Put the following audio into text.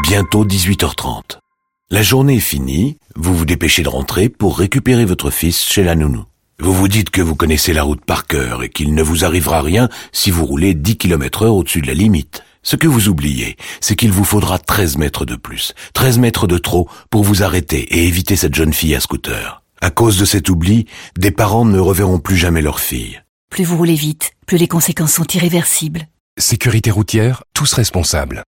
Bientôt 18h30. La journée est finie, vous vous dépêchez de rentrer pour récupérer votre fils chez la nounou. Vous vous dites que vous connaissez la route par cœur et qu'il ne vous arrivera rien si vous roulez 10 km/h au-dessus de la limite. Ce que vous oubliez, c'est qu'il vous faudra 13 mètres de plus, 13 mètres de trop pour vous arrêter et éviter cette jeune fille à scooter. À cause de cet oubli, des parents ne reverront plus jamais leur fille. Plus vous roulez vite, plus les conséquences sont irréversibles. Sécurité routière, tous responsables.